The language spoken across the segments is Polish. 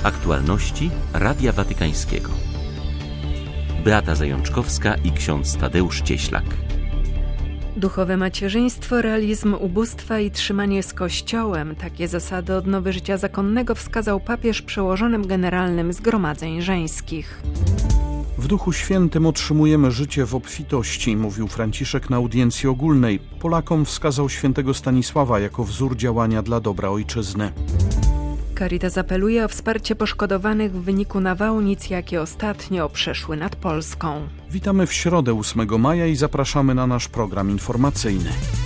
Aktualności Radia Watykańskiego. Beata Zajączkowska i ksiądz Tadeusz Cieślak. Duchowe macierzyństwo, realizm ubóstwa i trzymanie z Kościołem. Takie zasady odnowy życia zakonnego wskazał papież przełożonym generalnym Zgromadzeń Żeńskich. W Duchu Świętym otrzymujemy życie w obfitości, mówił Franciszek na audiencji ogólnej. Polakom wskazał świętego Stanisława jako wzór działania dla dobra ojczyzny. Caritas apeluje o wsparcie poszkodowanych w wyniku nawałnic, jakie ostatnio przeszły nad Polską. Witamy w środę 8 maja i zapraszamy na nasz program informacyjny.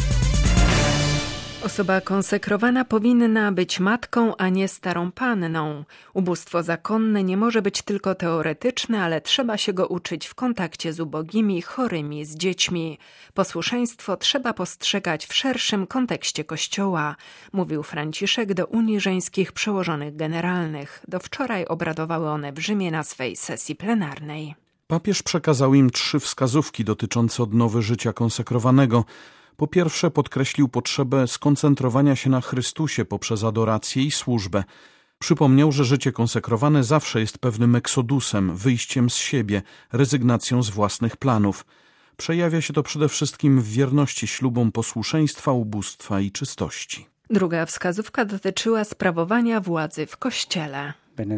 Osoba konsekrowana powinna być matką, a nie starą panną. Ubóstwo zakonne nie może być tylko teoretyczne, ale trzeba się go uczyć w kontakcie z ubogimi, chorymi, z dziećmi. Posłuszeństwo trzeba postrzegać w szerszym kontekście Kościoła, mówił Franciszek do Unii Żeńskich Przełożonych Generalnych. Do wczoraj obradowały one w Rzymie na swej sesji plenarnej. Papież przekazał im 3 wskazówki dotyczące odnowy życia konsekrowanego. Po pierwsze, podkreślił potrzebę skoncentrowania się na Chrystusie poprzez adorację i służbę. Przypomniał, że życie konsekrowane zawsze jest pewnym eksodusem, wyjściem z siebie, rezygnacją z własnych planów. Przejawia się to przede wszystkim w wierności ślubom posłuszeństwa, ubóstwa i czystości. Druga wskazówka dotyczyła sprawowania władzy w Kościele.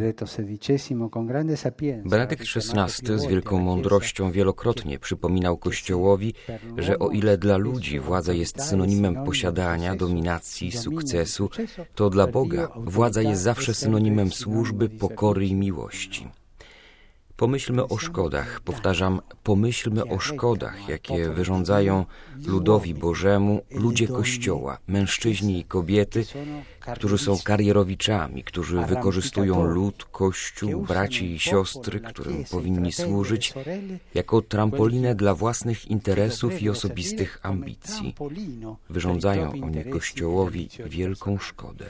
Benedykt XVI z wielką mądrością wielokrotnie przypominał Kościołowi, że o ile dla ludzi władza jest synonimem posiadania, dominacji, sukcesu, to dla Boga władza jest zawsze synonimem służby, pokory i miłości. Pomyślmy o szkodach, powtarzam, pomyślmy o szkodach, jakie wyrządzają ludowi Bożemu ludzie Kościoła, mężczyźni i kobiety, którzy są karierowiczami, którzy wykorzystują lud, Kościół, braci i siostry, którym powinni służyć, jako trampolinę dla własnych interesów i osobistych ambicji. Wyrządzają oni Kościołowi wielką szkodę.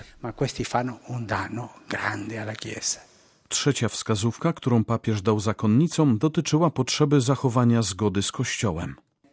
Trzecia wskazówka, którą papież dał zakonnicom, dotyczyła potrzeby zachowania zgody z Kościołem.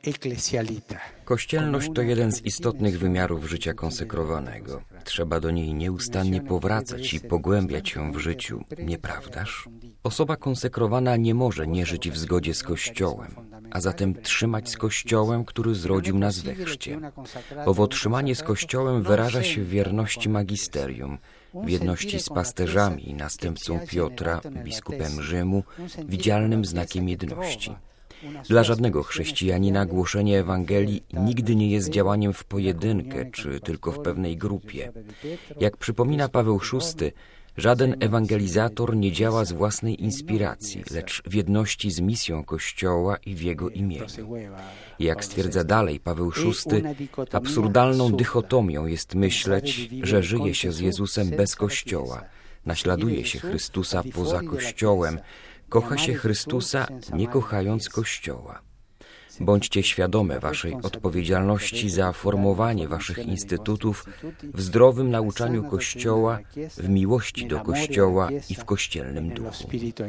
Kościelność to jeden z istotnych wymiarów życia konsekrowanego. Trzeba do niej nieustannie powracać i pogłębiać ją w życiu, nieprawdaż? Osoba konsekrowana nie może nie żyć w zgodzie z Kościołem, a zatem trzymać z Kościołem, który zrodził nas we chrzcie. Owo trzymanie z Kościołem wyraża się w wierności magisterium, w jedności z pasterzami i następcą Piotra, biskupem Rzymu, widzialnym znakiem jedności. Dla żadnego chrześcijanina głoszenie Ewangelii nigdy nie jest działaniem w pojedynkę czy tylko w pewnej grupie. Jak przypomina Paweł VI, żaden ewangelizator nie działa z własnej inspiracji, lecz w jedności z misją Kościoła i w jego imieniu. Jak stwierdza dalej Paweł VI, absurdalną dychotomią jest myśleć, że żyje się z Jezusem bez Kościoła, naśladuje się Chrystusa poza Kościołem, kocha się Chrystusa, nie kochając Kościoła. Bądźcie świadome waszej odpowiedzialności za formowanie waszych instytutów w zdrowym nauczaniu Kościoła, w miłości do Kościoła i w kościelnym duchu.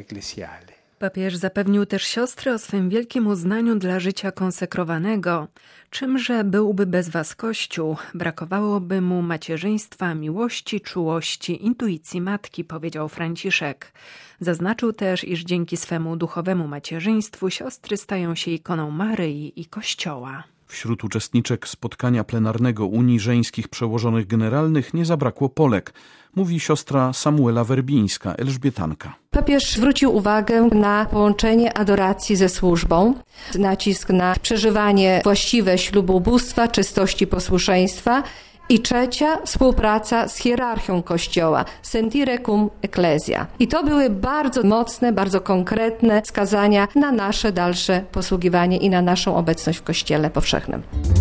Papież zapewnił też siostry o swym wielkim uznaniu dla życia konsekrowanego. Czymże byłby bez was Kościół? Brakowałoby mu macierzyństwa, miłości, czułości, intuicji matki, powiedział Franciszek. Zaznaczył też, iż dzięki swemu duchowemu macierzyństwu siostry stają się ikoną Maryi i Kościoła. Wśród uczestniczek spotkania plenarnego Unii Żeńskich Przełożonych Generalnych nie zabrakło Polek, mówi siostra Samuela Werbińska, Elżbietanka. Papież zwrócił uwagę na połączenie adoracji ze służbą, nacisk na przeżywanie właściwe ślubu ubóstwa, czystości posłuszeństwa i trzecia, współpraca z hierarchią Kościoła, sentire cum ecclesia. I to były bardzo mocne, bardzo konkretne wskazania na nasze dalsze posługiwanie i na naszą obecność w Kościele powszechnym.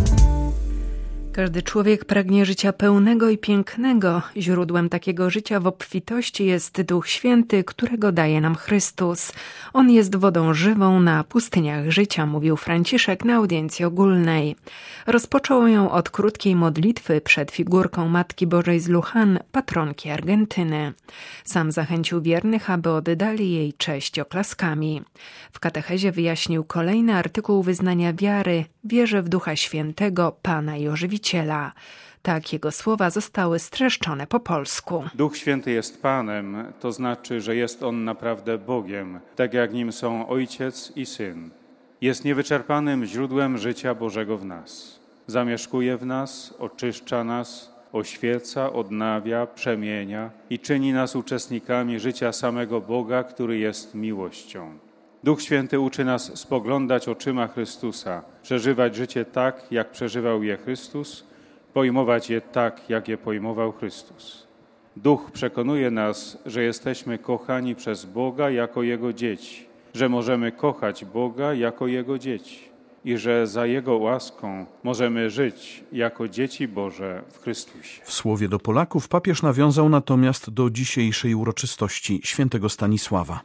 Każdy człowiek pragnie życia pełnego i pięknego. Źródłem takiego życia w obfitości jest Duch Święty, którego daje nam Chrystus. On jest wodą żywą na pustyniach życia, mówił Franciszek na audiencji ogólnej. Rozpoczął ją od krótkiej modlitwy przed figurką Matki Bożej z Lujan, patronki Argentyny. Sam zachęcił wiernych, aby oddali jej cześć oklaskami. W katechezie wyjaśnił kolejny artykuł wyznania wiary. Wierzę w Ducha Świętego, Pana i Ożywiciela. Zbawiciela. Tak jego słowa zostały streszczone po polsku. Duch Święty jest Panem, to znaczy, że jest On naprawdę Bogiem, tak jak Nim są Ojciec i Syn. Jest niewyczerpanym źródłem życia Bożego w nas. Zamieszkuje w nas, oczyszcza nas, oświeca, odnawia, przemienia i czyni nas uczestnikami życia samego Boga, który jest miłością. Duch Święty uczy nas spoglądać oczyma Chrystusa, przeżywać życie tak, jak przeżywał je Chrystus, pojmować je tak, jak je pojmował Chrystus. Duch przekonuje nas, że jesteśmy kochani przez Boga jako Jego dzieci, że możemy kochać Boga jako Jego dzieci i że za Jego łaską możemy żyć jako dzieci Boże w Chrystusie. W słowie do Polaków papież nawiązał natomiast do dzisiejszej uroczystości świętego Stanisława.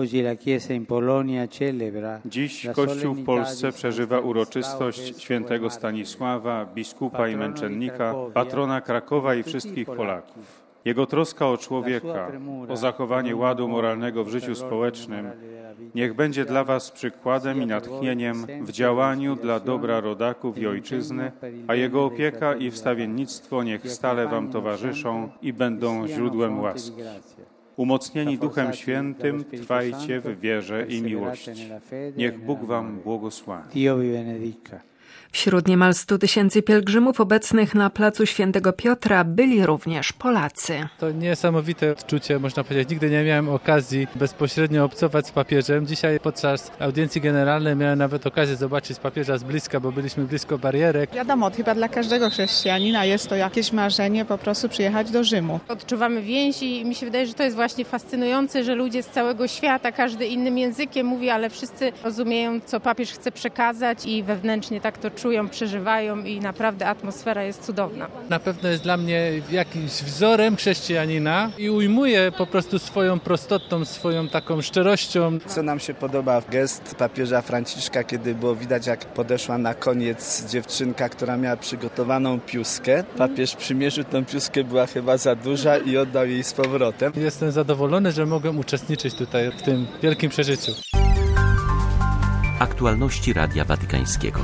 Dziś Kościół w Polsce przeżywa uroczystość świętego Stanisława, biskupa i męczennika, patrona Krakowa i wszystkich Polaków. Jego troska o człowieka, o zachowanie ładu moralnego w życiu społecznym, niech będzie dla Was przykładem i natchnieniem w działaniu dla dobra rodaków i ojczyzny, a Jego opieka i wstawiennictwo niech stale Wam towarzyszą i będą źródłem łaski. Umocnieni Duchem Świętym, trwajcie w wierze i miłości. Niech Bóg Wam błogosławi. Wśród niemal 100 000 pielgrzymów obecnych na placu Świętego Piotra byli również Polacy. To niesamowite odczucie, można powiedzieć. Nigdy nie miałem okazji bezpośrednio obcować z papieżem. Dzisiaj podczas audiencji generalnej miałem nawet okazję zobaczyć papieża z bliska, bo byliśmy blisko barierek. Wiadomo, chyba dla każdego chrześcijanina jest to jakieś marzenie po prostu przyjechać do Rzymu. Odczuwamy więzi i mi się wydaje, że to jest właśnie fascynujące, że ludzie z całego świata, każdy innym językiem mówi, ale wszyscy rozumieją, co papież chce przekazać i wewnętrznie tak to czują, przeżywają i naprawdę atmosfera jest cudowna. Na pewno jest dla mnie jakimś wzorem chrześcijanina i ujmuje po prostu swoją prostotą, swoją taką szczerością. Co nam się podoba, gest papieża Franciszka, kiedy było widać, jak podeszła na koniec dziewczynka, która miała przygotowaną piuskę. Papież przymierzył tą piuskę, była chyba za duża i oddał jej z powrotem. Jestem zadowolony, że mogłem uczestniczyć tutaj w tym wielkim przeżyciu. Aktualności Radia Watykańskiego.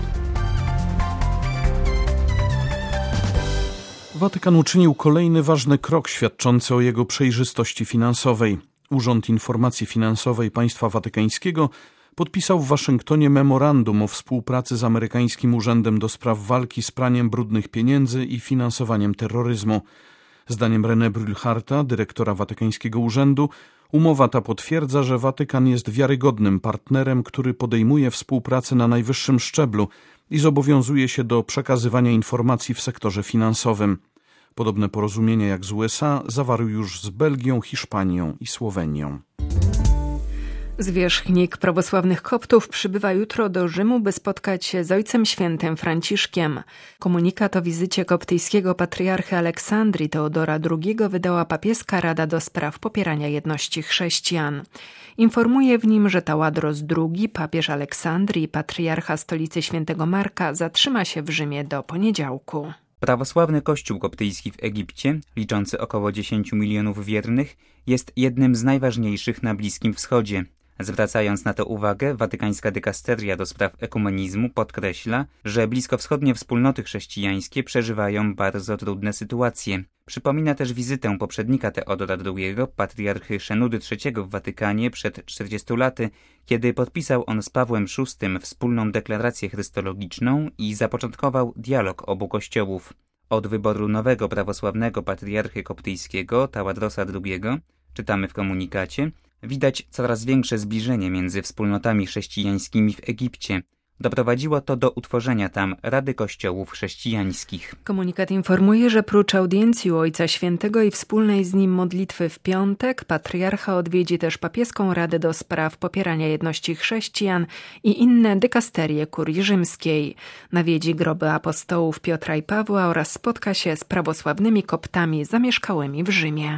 Watykan uczynił kolejny ważny krok świadczący o jego przejrzystości finansowej. Urząd Informacji Finansowej Państwa Watykańskiego podpisał w Waszyngtonie memorandum o współpracy z amerykańskim Urzędem do Spraw Walki z Praniem Brudnych Pieniędzy i Finansowaniem Terroryzmu. Zdaniem René Brülharta, dyrektora Watykańskiego Urzędu, umowa ta potwierdza, że Watykan jest wiarygodnym partnerem, który podejmuje współpracę na najwyższym szczeblu i zobowiązuje się do przekazywania informacji w sektorze finansowym. Podobne porozumienia jak z USA zawarł już z Belgią, Hiszpanią i Słowenią. Zwierzchnik prawosławnych Koptów przybywa jutro do Rzymu, by spotkać się z Ojcem Świętym Franciszkiem. Komunikat o wizycie koptyjskiego patriarchy Aleksandrii Teodora II wydała papieska Rada do Spraw Popierania Jedności Chrześcijan. Informuje w nim, że Taładros II, papież Aleksandrii i patriarcha stolicy Świętego Marka zatrzyma się w Rzymie do poniedziałku. Prawosławny Kościół koptyjski w Egipcie, liczący około 10 milionów wiernych, jest jednym z najważniejszych na Bliskim Wschodzie. Zwracając na to uwagę, watykańska dykasteria do spraw ekumenizmu podkreśla, że bliskowschodnie wspólnoty chrześcijańskie przeżywają bardzo trudne sytuacje. Przypomina też wizytę poprzednika Teodora II, patriarchy Szenudy III w Watykanie przed 40 laty, kiedy podpisał on z Pawłem VI wspólną deklarację chrystologiczną i zapoczątkował dialog obu kościołów. Od wyboru nowego prawosławnego patriarchy koptyjskiego Taładrosa II, czytamy w komunikacie, widać coraz większe zbliżenie między wspólnotami chrześcijańskimi w Egipcie. Doprowadziło to do utworzenia tam Rady Kościołów Chrześcijańskich. Komunikat informuje, że prócz audiencji u Ojca Świętego i wspólnej z nim modlitwy w piątek, patriarcha odwiedzi też papieską Radę do Spraw Popierania Jedności Chrześcijan i inne dykasterie kurii rzymskiej. Nawiedzi groby apostołów Piotra i Pawła oraz spotka się z prawosławnymi Koptami zamieszkałymi w Rzymie.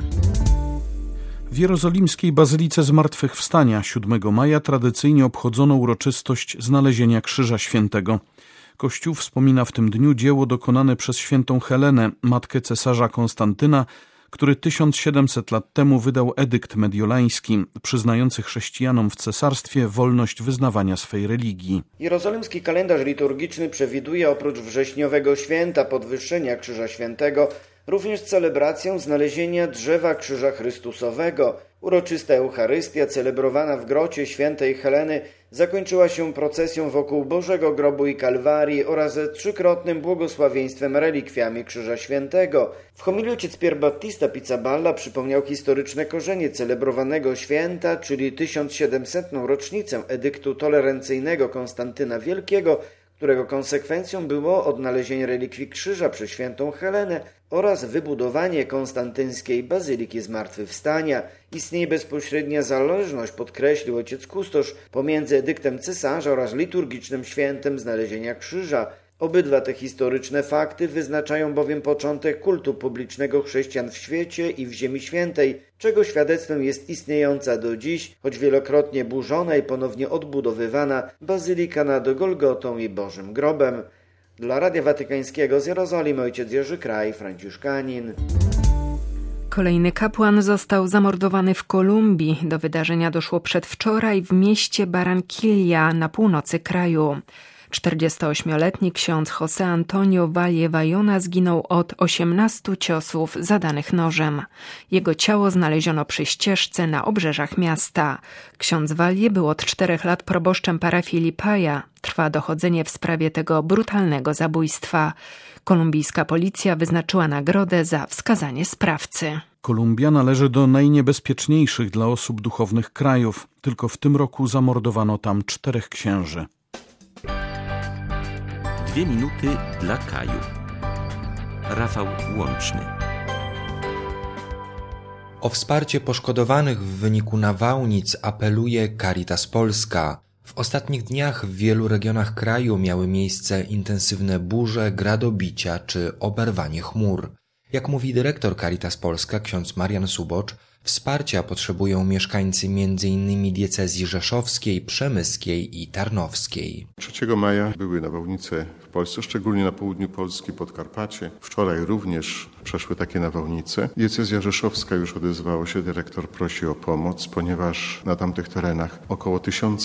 W jerozolimskiej Bazylice Zmartwychwstania 7 maja tradycyjnie obchodzono uroczystość znalezienia Krzyża Świętego. Kościół wspomina w tym dniu dzieło dokonane przez świętą Helenę, matkę cesarza Konstantyna, który 1700 lat temu wydał edykt mediolański, przyznający chrześcijanom w cesarstwie wolność wyznawania swej religii. Jerozolimski kalendarz liturgiczny przewiduje oprócz wrześniowego święta Podwyższenia Krzyża Świętego również celebrację znalezienia drzewa Krzyża Chrystusowego. Uroczysta Eucharystia celebrowana w grocie świętej Heleny zakończyła się procesją wokół Bożego Grobu i Kalwarii oraz trzykrotnym błogosławieństwem relikwiami Krzyża Świętego. W homilii ojciec Pier Battista Pizzaballa przypomniał historyczne korzenie celebrowanego święta, czyli 1700. rocznicę edyktu tolerancyjnego Konstantyna Wielkiego, którego konsekwencją było odnalezienie relikwii krzyża przez świętą Helenę oraz wybudowanie konstantyńskiej Bazyliki Zmartwychwstania. Istnieje bezpośrednia zależność, podkreślił ojciec kustosz, pomiędzy edyktem cesarza oraz liturgicznym świętem znalezienia krzyża. Obydwa te historyczne fakty wyznaczają bowiem początek kultu publicznego chrześcijan w świecie i w Ziemi Świętej, czego świadectwem jest istniejąca do dziś, choć wielokrotnie burzona i ponownie odbudowywana Bazylika nad Golgotą i Bożym Grobem. Dla Radia Watykańskiego z Jerozolimy ojciec Jerzy Kraj, franciszkanin. Kolejny kapłan został zamordowany w Kolumbii. Do wydarzenia doszło przedwczoraj w mieście Barranquilla na północy kraju. 48-letni ksiądz José Antonio Valle Bayona zginął od 18 ciosów zadanych nożem. Jego ciało znaleziono przy ścieżce na obrzeżach miasta. Ksiądz Valle był od 4 lat proboszczem parafii Lipaja. Trwa dochodzenie w sprawie tego brutalnego zabójstwa. Kolumbijska policja wyznaczyła nagrodę za wskazanie sprawcy. Kolumbia należy do najniebezpieczniejszych dla osób duchownych krajów. Tylko w tym roku zamordowano tam 4 księży. 2 minuty dla Kaju. Rafał Łączny. O wsparcie poszkodowanych w wyniku nawałnic apeluje Caritas Polska. W ostatnich dniach w wielu regionach kraju miały miejsce intensywne burze, gradobicia czy oberwanie chmur. Jak mówi dyrektor Caritas Polska ksiądz Marian Subocz, wsparcia potrzebują mieszkańcy m.in. diecezji rzeszowskiej, przemyskiej i tarnowskiej. 3 maja były nawałnice w Polsce, szczególnie na południu Polski, Podkarpacie. Wczoraj również przeszły takie nawałnice. Diecezja rzeszowska już odezwała się, dyrektor prosi o pomoc, ponieważ na tamtych terenach około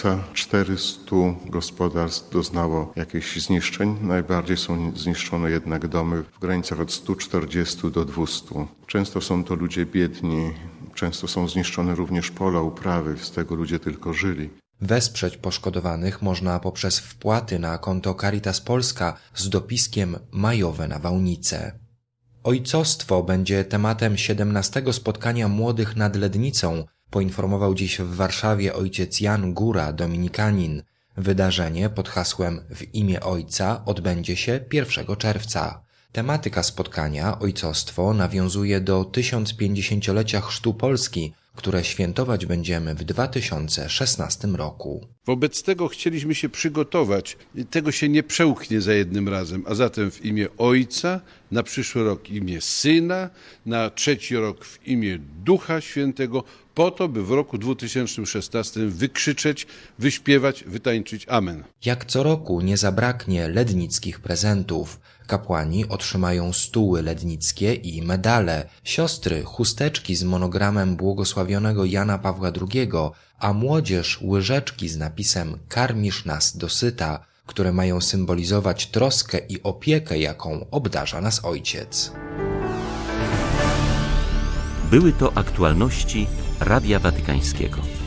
1400 gospodarstw doznało jakichś zniszczeń. Najbardziej są zniszczone jednak domy w granicach od 140 do 200. Często są to ludzie biedni, często są zniszczone również pola, uprawy, z tego ludzie tylko żyli. Wesprzeć poszkodowanych można poprzez wpłaty na konto Caritas Polska z dopiskiem Majowe Nawałnice. Ojcostwo będzie tematem 17. spotkania młodych nad Lednicą, poinformował dziś w Warszawie ojciec Jan Góra, dominikanin. Wydarzenie pod hasłem W imię Ojca odbędzie się 1 czerwca. Tematyka spotkania, ojcostwo, nawiązuje do 1050-lecia Chrztu Polski, które świętować będziemy w 2016 roku. Wobec tego chcieliśmy się przygotować. Tego się nie przełknie za jednym razem, a zatem w imię Ojca, na przyszły rok w imię Syna, na 3. rok w imię Ducha Świętego, po to, by w roku 2016 wykrzyczeć, wyśpiewać, wytańczyć Amen. Jak co roku nie zabraknie lednickich prezentów. Kapłani otrzymają stuły lednickie i medale, siostry chusteczki z monogramem błogosławionego Jana Pawła II, a młodzież łyżeczki z napisem Karmisz nas dosyta, które mają symbolizować troskę i opiekę, jaką obdarza nas Ojciec. Były to aktualności Radia Watykańskiego.